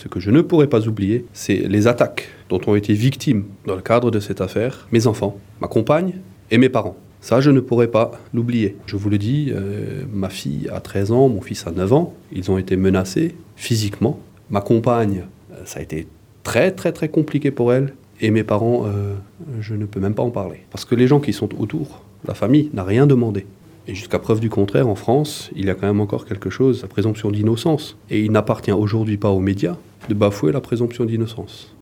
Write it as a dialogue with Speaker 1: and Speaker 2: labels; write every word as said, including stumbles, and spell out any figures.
Speaker 1: Ce que je ne pourrais pas oublier, c'est les attaques dont ont été victimes dans le cadre de cette affaire mes enfants, ma compagne et mes parents. Ça, je ne pourrais pas l'oublier. Je vous le dis, euh, ma fille a treize ans, mon fils a neuf ans. Ils ont été menacés physiquement. Ma compagne, euh, ça a été très très très compliqué pour elle. Et mes parents, euh, je ne peux même pas en parler. Parce que les gens qui sont autour, la famille, n'a rien demandé. Et jusqu'à preuve du contraire, en France, il y a quand même encore quelque chose, la présomption d'innocence. Et il n'appartient aujourd'hui pas aux médias de bafouer la présomption d'innocence.